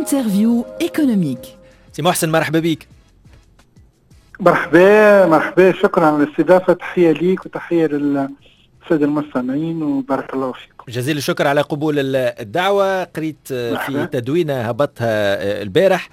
انترفيو ايكونوميك. سي محسن مرحبا بك. مرحبا، شكرا على الاستضافة. تحية ليك وتحية للسادة المستمعين وبارك الله فيكم. جزيل الشكر على قبول الدعوة. قريت في تدوينة هبطها البارح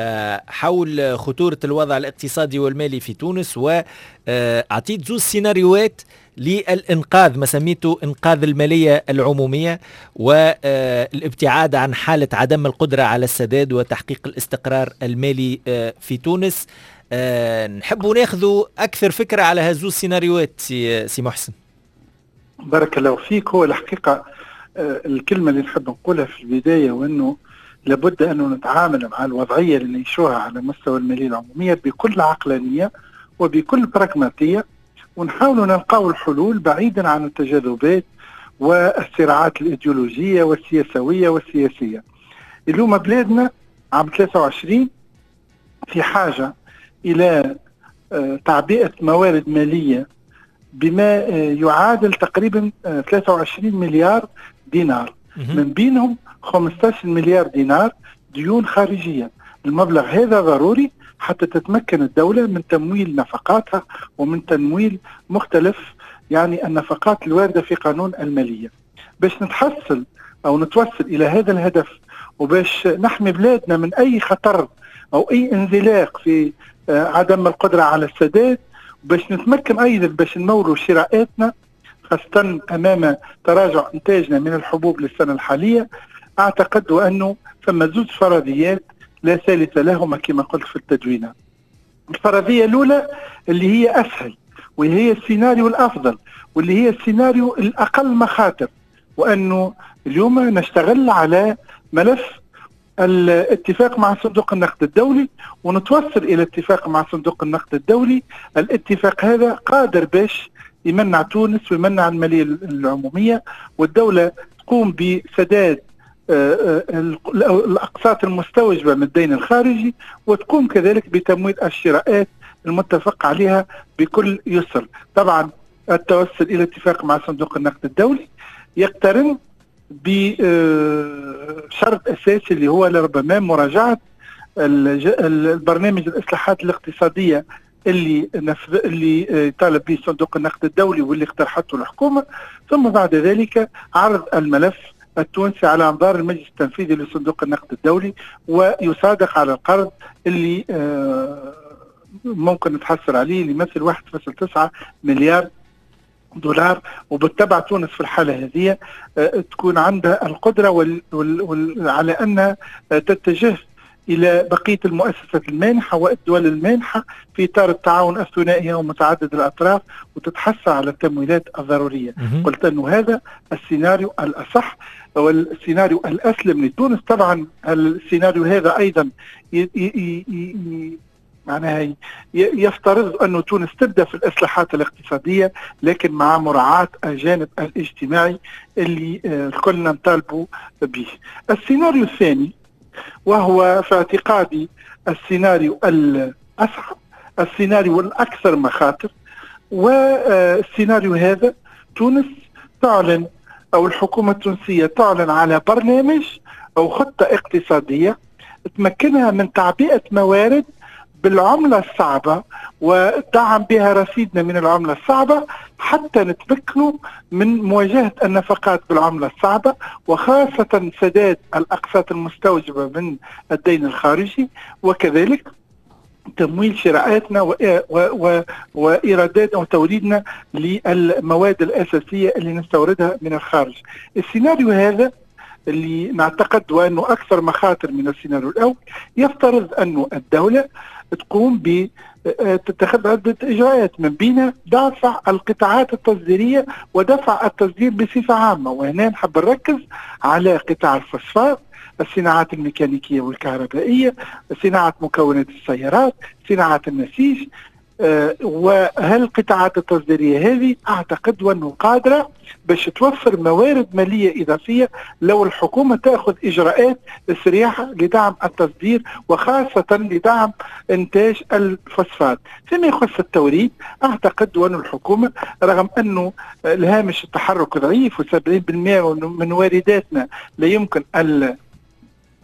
حول خطورة الوضع الاقتصادي والمالي في تونس، وأعطيت زوج سيناريوهات للإنقاذ، ما سميته إنقاذ المالية العمومية والابتعاد عن حالة عدم القدرة على السداد وتحقيق الاستقرار المالي في تونس. نحب ناخذ أكثر فكرة على هذو السيناريوهات سي محسن. بارك الله فيك. هو الحقيقة الكلمة اللي نحب نقولها في البداية وأنه لابد أنه نتعامل مع الوضعية اللي نعيشوها على مستوى المالية العمومية بكل عقلانية وبكل براغماتية، ونحاول نلقاو الحلول بعيدا عن التجاذبات والصراعات الإيديولوجية والسياسوية والسياسية. اليوم بلادنا عام 23 في حاجة إلى تعبئة موارد مالية بما يعادل تقريبا 23 مليار دينار، من بينهم 15 مليار دينار ديون خارجية. المبلغ هذا ضروري حتى تتمكن الدولة من تمويل نفقاتها ومن تمويل مختلف النفقات الواردة في قانون المالية. باش نتحصل أو نتوصل إلى هذا الهدف وباش نحمي بلادنا من أي خطر أو أي انزلاق في عدم القدرة على السداد، باش نتمكن أيضا باش نمولوا شراءاتنا خاصة أمام تراجع إنتاجنا من الحبوب للسنة الحالية، أعتقد أنه ثم زوج فرضيات لا ثالث لهما كما قلت في التدوينة. الفرضية الأولى اللي هي أسهل وهي السيناريو الأفضل واللي هي السيناريو الأقل مخاطر، وأنه اليوم نشتغل على ملف الاتفاق مع صندوق النقد الدولي ونتوصل إلى اتفاق مع صندوق النقد الدولي. الاتفاق هذا قادر باش يمنع تونس ويمنع المالية العمومية، والدولة تقوم بسداد الأقساط المستوجبة من الدين الخارجي، وتقوم كذلك بتمويل الشراءات المتفق عليها بكل يسر. طبعا التوصل إلى اتفاق مع صندوق النقد الدولي يقترن بشرط أساسي اللي هو لربما مراجعة البرنامج الإصلاحات الاقتصادية اللي طالب به صندوق النقد الدولي واللي اقترحته الحكومة، ثم بعد ذلك عرض الملف التونسي على أنظار المجلس التنفيذي لصندوق النقد الدولي ويصادق على القرض اللي ممكن نتحصل عليه اللي يمثل 1.9 مليار دولار. وبالتبع تونس في الحالة هذه تكون عندها القدرة على أنها تتجه إلى بقية المؤسسات المانحة والدول المانحة في إطار التعاون الثنائي ومتعدد الأطراف وتتحصل على التمويلات الضرورية. قلت أنه هذا السيناريو الأصح والسيناريو الأسلم لتونس. طبعا السيناريو هذا أيضا معناها يفترض أن تونس تبدأ في الإصلاحات الاقتصادية لكن مع مراعاة الجانب الاجتماعي اللي كلنا نطالبوا به. السيناريو الثاني وهو في اعتقادي السيناريو الأصعب، السيناريو الأكثر مخاطر، والسيناريو هذا تونس تعلن أو الحكومة التونسية تعلن على برنامج أو خطة اقتصادية تمكنها من تعبئة موارد بالعملة الصعبة ودعم بها رصيدنا من العملة الصعبة حتى نتمكنوا من مواجهة النفقات بالعملة الصعبة، وخاصة سداد الأقساط المستوجبة من الدين الخارجي، وكذلك تمويل شراءاتنا وإيرادات أو توريدنا للمواد الأساسية اللي نستوردها من الخارج. السيناريو هذا اللي نعتقد وأنه أكثر مخاطر من السيناريو الأول يفترض أنه الدولة تقوم تتخذ عدة إجراءات من بينها دفع القطاعات التصديرية ودفع التصدير بصفة عامة، وهنا نحب نركز على قطاع الفوسفات، الصناعات الميكانيكية والكهربائية، صناعة مكونات السيارات، صناعة النسيج. وهالقطاعات التصديرية هذه أعتقد وأنه قادرة باش توفر موارد مالية إضافية لو الحكومة تأخذ إجراءات سريعة لدعم التصدير وخاصة لدعم إنتاج الفوسفات. فيما يخص التوريد أعتقد وأن الحكومة رغم أنه الهامش التحرك ضعيف و70% من وارداتنا لا يمكن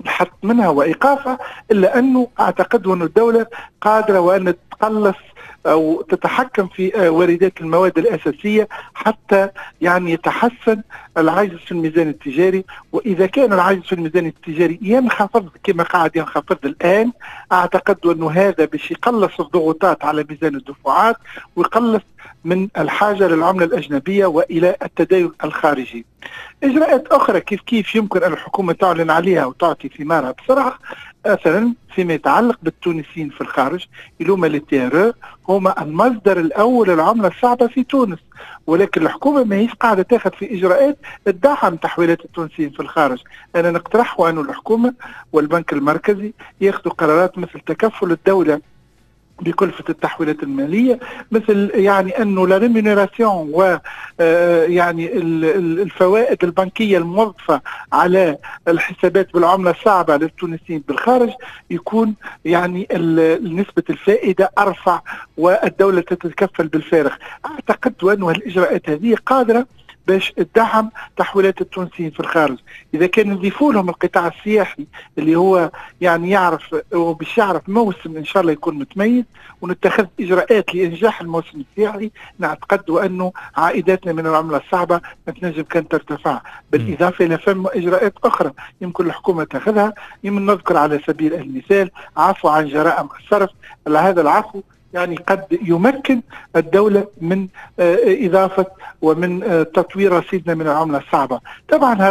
الحد منها وإيقافها، إلا أنه أعتقد أن الدولة قادرة وأن تقلص أو تتحكم في واردات المواد الأساسية حتى يعني يتحسن العجز في الميزان التجاري. وإذا كان العجز في الميزان التجاري ينخفض كما قاعد ينخفض الآن، أعتقد أنه هذا باش يقلص الضغوطات على ميزان الدفعات ويقلص من الحاجة للعملة الأجنبية وإلى التدين الخارجي. إجراءات أخرى كيف يمكن أن الحكومة تعلن عليها وتعطي ثمارها بسرعة، مثلا فيما يتعلق بالتونسيين في الخارج، إلوما للتيار هما المصدر الأول للعملة الصعبة في تونس، ولكن الحكومة ما هيش قاعدة تاخذ في إجراءات تدعم تحويلات التونسيين في الخارج. أنا نقترح أن الحكومة والبنك المركزي ياخذوا قرارات مثل تكفل الدولة بكلفة التحويلات المالية، مثل يعني أنه لا ريمونيراسيون و يعني الفوائد البنكية الموظفة على الحسابات بالعملة الصعبة للتونسيين بالخارج يكون يعني نسبة الفائدة أرفع والدولة تتكفل بالفارغ. أعتقد أن الإجراءات هذه قادرة باش تدعم تحويلات التونسيين في الخارج. إذا كان نضيفوا لهم القطاع السياحي اللي هو يعني يعرف وباش يعرف موسم إن شاء الله يكون متميز، ونتخذ إجراءات لإنجاح الموسم السياحي، نعتقد أنه عائداتنا من العملة الصعبة تنجم كانت ترتفع. بالإضافة إلى فم إجراءات أخرى يمكن الحكومة تاخذها، يمكن نذكر على سبيل المثال عفو عن جرائم الصرف. هذا العفو يعني قد يمكن الدولة من إضافة ومن تطوير رصيدنا من العملة الصعبة. طبعا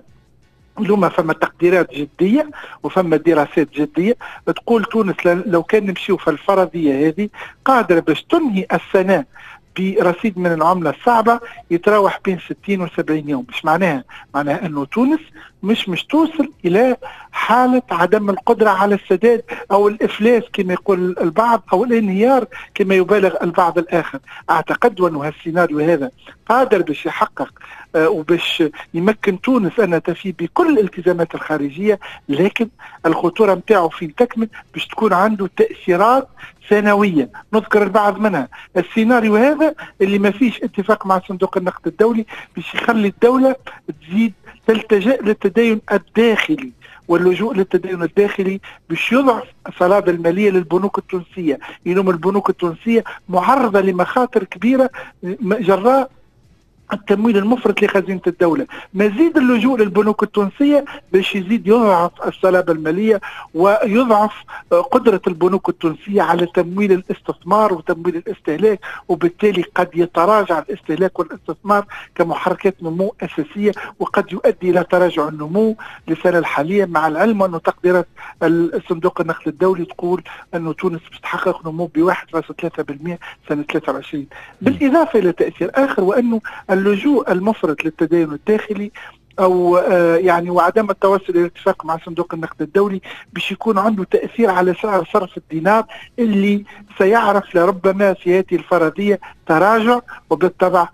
لما فما تقديرات جدية وفما دراسات جدية تقول تونس لو كان نمشيو في الفرضية هذه قادرة باش تنهي السنة برصيد من العملة الصعبة يتراوح بين 60 و 70 يوم. مش معناها أنه تونس مش توصل إلى حالة عدم القدرة على السداد أو الإفلاس كما يقول البعض أو الانهيار كما يبالغ البعض الآخر. أعتقد أنه هالسيناريو هذا قادر باش يحقق وباش يمكن تونس أن تفي بكل الالتزامات الخارجية، لكن الخطورة متاعه فين تكمن باش تكون عنده تأثيرات سنوية. نذكر البعض منها السيناريو هذا اللي ما فيش اتفاق مع صندوق النقد الدولي باش يخلي الدولة تزيد تلتجأ للتدين الداخلي، واللجوء للتدين الداخلي باش يضعف الصلابة المالية للبنوك التونسية. ينوم البنوك التونسية معرضة لمخاطر كبيرة جراء التمويل المفرط لخزينة الدولة. مزيد اللجوء للبنوك التونسية باش يزيد يضعف الصلابة المالية ويضعف قدرة البنوك التونسية على تمويل الاستثمار وتمويل الاستهلاك، وبالتالي قد يتراجع الاستهلاك والاستثمار كمحركات نمو أساسية، وقد يؤدي إلى تراجع النمو للسنة الحالية، مع العلم أن تقديرات الصندوق النقد الدولي تقول أن تونس بتحقق نمو ب 1.3% سنة 23. بالإضافة إلى تأثير آخر، وأنه اللجوء المفرط للتدين الداخلي أو يعني وعدم التوصل إلى الاتفاق مع صندوق النقد الدولي باش يكون عنده تأثير على سعر صرف الدينار اللي سيعرف لربما في هذه الفرضية تراجع، وبالطبع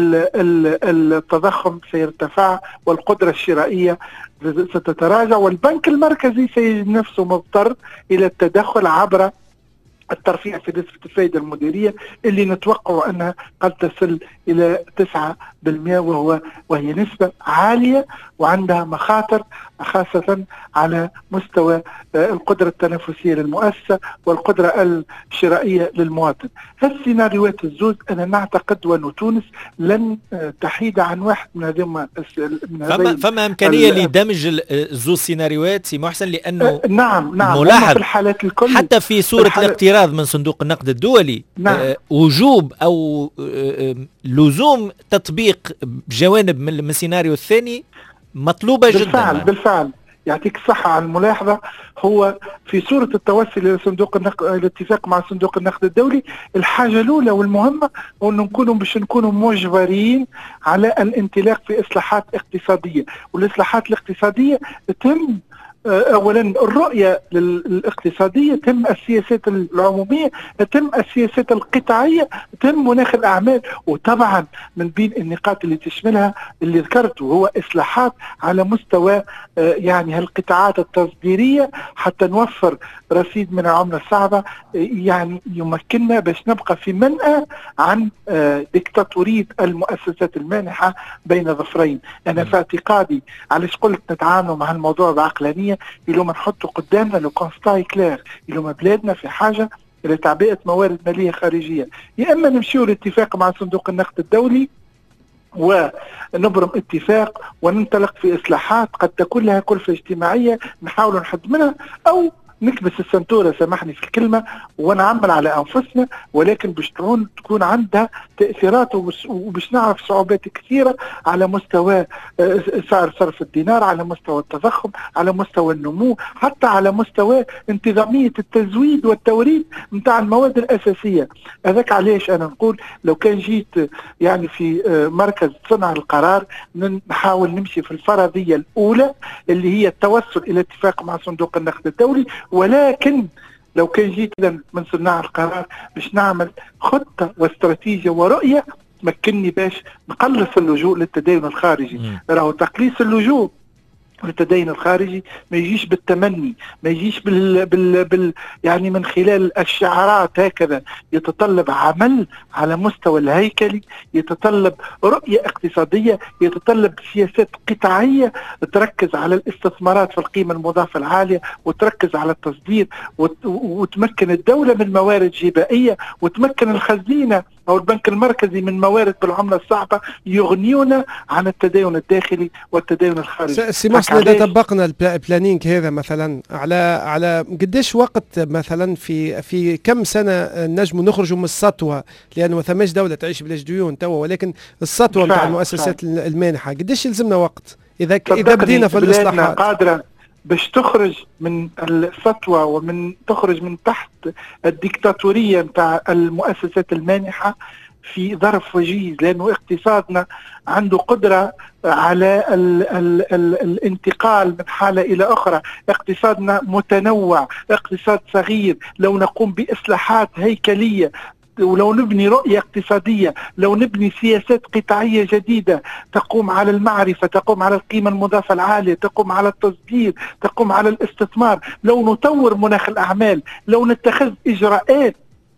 التضخم سيرتفع والقدرة الشرائية ستتراجع، والبنك المركزي سيجد نفسه مضطر إلى التدخل عبر الترفيع في نسبة الفائدة المديرية اللي نتوقع أنها قد تصل إلى 9%، وهي نسبة عالية وعندها مخاطر خاصة على مستوى القدرة التنافسية للمؤسسة والقدرة الشرائية للمواطن. هالسيناريوهات الزوز أنا نعتقد أن تونس لن تحيد عن واحد من هذه فما إمكانية لدمج الزوز سيناريوهات سي محسن، لأنه نعم ملاحظ في الحالات الكل حتى في صورة الاقتراض من صندوق النقد الدولي وجوب أو لزوم تطبيق جوانب من السيناريو الثاني مطلوبة جدا. بالفعل يعطيك الصحة على الملاحظة. هو في صورة التوصل إلى صندوق النقد، الاتفاق مع صندوق النقد الدولي، الحاجة الأولى والمهمة هو أن نكونوا مجبرين على الانطلاق في إصلاحات اقتصادية، والإصلاحات الاقتصادية تتم اولا الرؤيه الاقتصاديه، تم السياسات العموميه، تم السياسات القطاعيه، تم مناخ الاعمال، وطبعا من بين النقاط اللي تشملها اللي ذكرته هو اصلاحات على مستوى يعني هالقطاعات التصديريه حتى نوفر رصيد من العمله الصعبه يعني يمكننا باش نبقى في منأى عن ديكتاتوريه المؤسسات المانحه بين ظفرين. انا في اعتقادي علاش قلت نتعامل مع الموضوع بعقلانيه، العمومية اللي ما نحطوا قدامنا لو كونستاي كلير اللي ما بلادنا في حاجة إلى تعبئة موارد مالية خارجية. يا إما نمشيو لاتفاق مع صندوق النقد الدولي ونبرم اتفاق وننطلق في إصلاحات قد تكون لها كلفة اجتماعية نحاول نحد منها، أو نكبس السنتورة سامحني في الكلمة ونعمل على أنفسنا، ولكن باش تكون عندها تأثيرات وباش نعرف صعوبات كثيرة على مستوى سعر صرف الدينار، على مستوى التضخم، على مستوى النمو، حتى على مستوى انتظامية التزويد والتوريد متاع المواد الأساسية. هذاك علاش أنا نقول لو كان جيت يعني في مركز صنع القرار نحاول نمشي في الفرضية الأولى اللي هي التوصل إلى اتفاق مع صندوق النقد الدولي، ولكن لو كان جيت من صناع القرار باش نعمل خطة واستراتيجية ورؤية تمكنني باش نقلص اللجوء للتدين الخارجي. راهو تقليص اللجوء للتدين الخارجي ما يجيش بالتمني، ما يجيش يعني من خلال الشعارات هكذا، يتطلب عمل على مستوى الهيكلي، يتطلب رؤية اقتصادية، يتطلب سياسات قطاعية تركز على الاستثمارات في القيمة المضافة العالية وتركز على التصدير وتمكن الدولة من موارد جبائية وتمكن الخزينة أو البنك المركزي من موارد بالعملة الصعبة يغنيونا عن التدين الداخلي والتدين الخارجي. إذا طبقنا البلانينج هذا مثلا على قديش وقت مثلا في كم سنة نجم نخرجوا من السطوة، لأنه ما ثماش دولة تعيش بلاش ديون توا، ولكن السطوة متاع المؤسسات المانحة قديش يلزمنا وقت إذا بدينا في الإصلاحات؟ قادرة باش تخرج من السطوة ومن تخرج من تحت الديكتاتورية متاع المؤسسات المانحة في ظرف وجيز، لأنه اقتصادنا عنده قدرة على الانتقال من حالة إلى أخرى. اقتصادنا متنوع، اقتصاد صغير. لو نقوم بإصلاحات هيكلية ولو نبني رؤية اقتصادية، لو نبني سياسات قطاعية جديدة تقوم على المعرفة، تقوم على القيمة المضافة العالية، تقوم على التصدير، تقوم على الاستثمار، لو نطور مناخ الأعمال، لو نتخذ إجراءات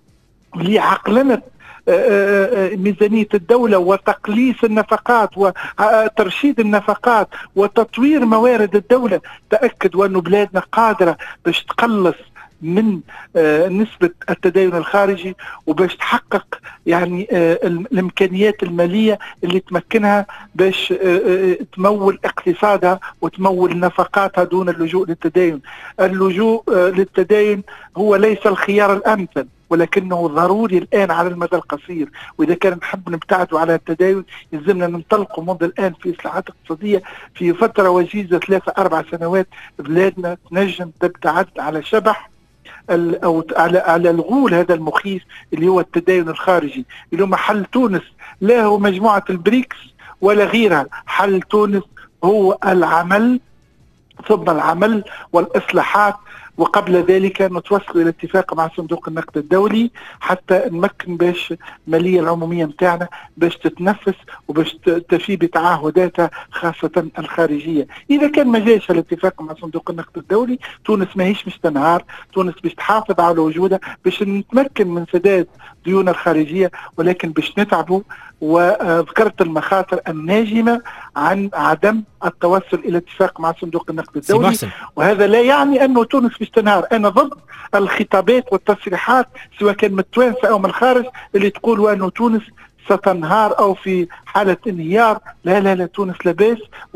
لعقلنة ميزانية الدولة وتقليص النفقات وترشيد النفقات وتطوير موارد الدولة، تأكد وأن بلادنا قادرة باش تقلص من نسبة التدين الخارجي وباش تحقق يعني الإمكانيات المالية اللي تمكنها باش تمول اقتصادها وتمول نفقاتها دون اللجوء للتدين. اللجوء للتدين هو ليس الخيار الأمثل، ولكنه ضروري الآن على المدى القصير. وإذا كان نحب نبتعدوا على التدين يلزمنا ننطلقوا منذ الآن في إصلاحات اقتصادية في فترة وجيزة 3-4 سنوات. بلادنا تنجم تبتعد على شبح أو على الغول هذا المخيف اللي هو التدين الخارجي، اللي هو محل تونس لا هو مجموعة البريكس ولا غيرها. حل تونس هو العمل، ثم العمل والإصلاحات، وقبل ذلك نتوصل إلى اتفاق مع صندوق النقد الدولي حتى نمكن باش المالية العمومية متاعنا باش تتنفس وباش تفي بتعهداتها خاصة الخارجية. إذا كان ما جاش الاتفاق مع صندوق النقد الدولي تونس ما هيش مش تنهار، تونس باش تحافظ على وجودها باش نتمكن من سداد ديون الخارجية، ولكن باش نتعبوا. وذكرت المخاطر الناجمة عن عدم التوصل إلى اتفاق مع صندوق النقد الدولي، وهذا لا يعني أنه تونس مش تنهار. أنا ضد الخطابات والتصريحات سواء كان من التوانسة أو من الخارج اللي تقول وأنه تونس ستنهار أو في حالة انهيار. لا لا لا، تونس لاباس،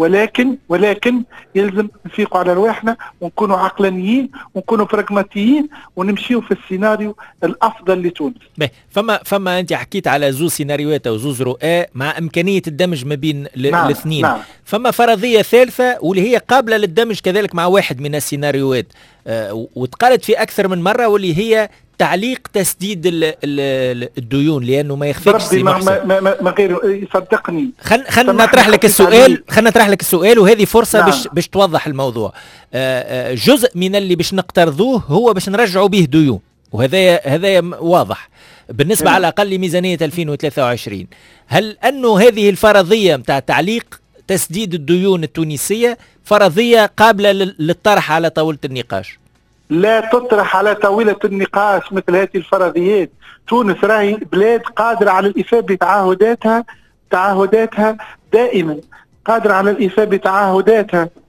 ولكن يلزم نفيقوا على رواحنا ونكونوا عقلانيين ونكونوا براغماتيين ونمشيوا في السيناريو الأفضل لتونس. فما أنت حكيت على زوج سيناريوهات أو زوج رؤى مع إمكانية الدمج ما بين الاثنين. نعم. فما فرضية ثالثة واللي هي قابلة للدمج كذلك مع واحد من السيناريوهات وتقالت في أكثر من مرة، واللي هي تعليق تسديد الديون، لأنه ما يخفيش ما غير يصدقني. خلنا نطرح لك السؤال وهذه فرصة. نعم. باش توضح الموضوع. جزء من اللي باش نقترضوه هو باش نرجعوا به ديون، وهذا واضح بالنسبة على الأقل لميزانية 2023. هل أنه هذه الفرضية متاع تعليق تسديد الديون التونسية فرضية قابلة للطرح على طاولة النقاش؟ لا تطرح على طاولة النقاش مثل هذه الفرضيات. تونس راهي بلاد قادرة على الإفاء بتعهداتها دائما، قادرة على الإفاء بتعهداتها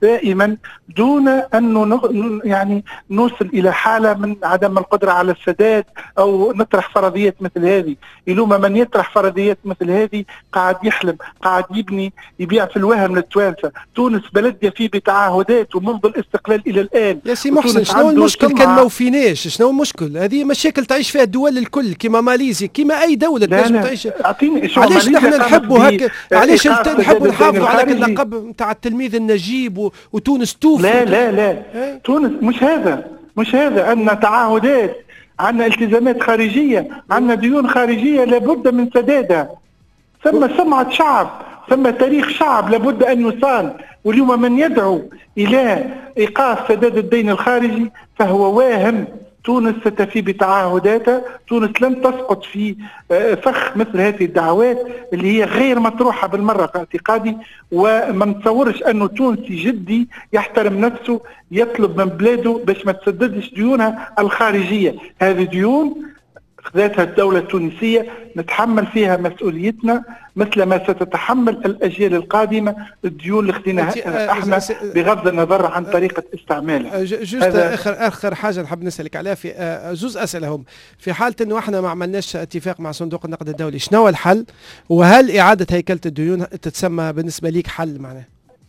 دائما دون أن يعني نوصل إلى حالة من عدم القدرة على السداد أو نطرح فرضيات مثل هذه. يلوم من يطرح فرضيات مثل هذه قاعد يحلم، قاعد يبني، يبيع في الوهم للتوانسة. تونس بلد يفي بتعهدات ومنذ الاستقلال إلى الآن. يا سي محسن، شنو المشكل كان ما وفيناش؟ شنو المشكل؟ هذه مشاكل تعيش فيها الدول الكل كما ماليزيا، كما أي دولة تنجم تعيش. علاش نحن نحبوا هكا؟ علاش نحبوا نحافظوا على اللقب نتاع التلميذ النجيب وتونس توفي؟ لا تونس مش هذا عندنا تعهدات، عندنا التزامات خارجية، عندنا ديون خارجية لابد من سدادها. ثم سمعة شعب، ثم تاريخ شعب لابد أن يصان. واليوم من يدعو إلى إيقاف سداد الدين الخارجي فهو واهم. تونس ستفي بتعهداتها، تونس لن تسقط في فخ مثل هذه الدعوات اللي هي غير مطروحة بالمرة في اعتقادي. وما نتصورش أنه تونسي جدي يحترم نفسه يطلب من بلاده باش ما تسددش ديونها الخارجية. هذه ديون ذاتها الدولة التونسية نتحمل فيها مسؤوليتنا مثل ما ستتحمل الأجيال القادمة الديون اللي خديناها احنا بغض النظر عن طريقة استعمالها. جزء آخر حاجة نحب نسألك عليها في جزء أسئلة هم في حالة أنه احنا ما عملناش اتفاق مع صندوق النقد الدولي، شنو هو الحل؟ وهل إعادة هيكلة الديون تتسمى بالنسبة ليك حل معناه؟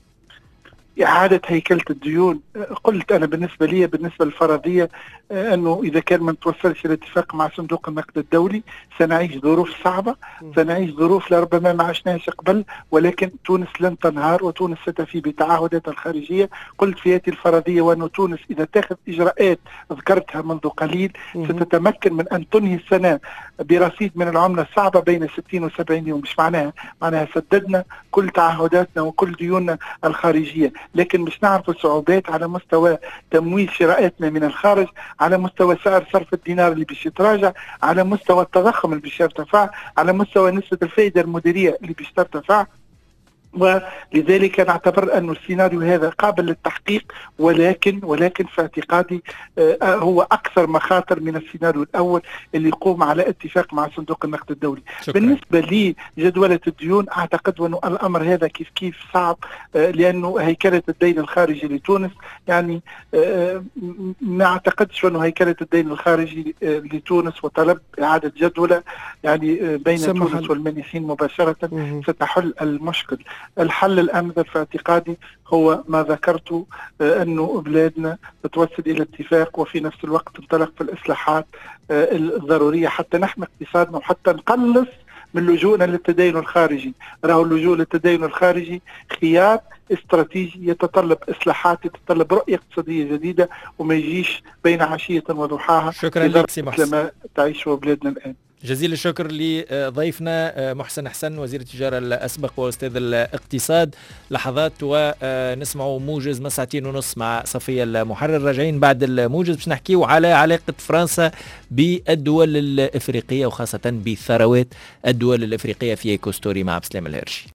إعادة هيكلة الديون، قلت أنا بالنسبة لي بالنسبة للفرضية أنه إذا كان ما نتوصلش الاتفاق مع صندوق النقد الدولي سنعيش ظروف صعبة، سنعيش ظروف لربما ما عشناهاش قبل، ولكن تونس لن تنهار وتونس ستفي بتعهداتها الخارجية. قلت في هذه الفرضية وأنه تونس إذا تاخذ إجراءات ذكرتها منذ قليل ستتمكن من أن تنهي السنة برصيد من العملة الصعبة بين 60 و70 يوم. مش معناها سددنا كل تعهداتنا وكل ديوننا الخارجية، لكن مش نعرف الصعوبات على مستوى تمويل شرائاتنا من الخارج، على مستوى سعر صرف الدينار اللي بيش يتراجع، على مستوى التضخم اللي بيش يرتفع، على مستوى نسبة الفائدة المديرية اللي بيش ترتفع. ولذلك نعتبر أن السيناريو هذا قابل للتحقيق، ولكن في اعتقادي هو أكثر مخاطر من السيناريو الأول اللي يقوم على اتفاق مع صندوق النقد الدولي. شكرا. بالنسبة لي جدولة الديون أعتقد أنه الأمر هذا كيف صعب، لأنه هيكلة الدين الخارجي لتونس يعني ما أعتقدش أنه هيكلة الدين الخارجي لتونس وطلب إعادة جدولة يعني بين تونس والمانحين مباشرة ستحل المشكل. الحل الأمثل في اعتقادي هو ما ذكرته، أنه بلادنا تتوصل إلى اتفاق وفي نفس الوقت تنطلق في الإصلاحات الضرورية حتى نحمي اقتصادنا وحتى نقلص من لجوءنا للتدين الخارجي. راهو اللجوء للتدين الخارجي خيار استراتيجي يتطلب إصلاحات، يتطلب رؤية اقتصادية جديدة وما يجيش بين عشية وضحاها. شكرا لك سي محسن. لما تعيشه بلادنا الآن. جزيل الشكر لضيفنا محسن حسن وزير التجارة الأسبق وأستاذ الاقتصاد. لحظات ونسمعوا موجز من 2:30 مع صفية المحرر. راجعين بعد الموجز باش نحكيو على علاقة فرنسا بالدول الإفريقية وخاصة بثروات الدول الإفريقية في إيكو ستوري مع بسلام الهرشي.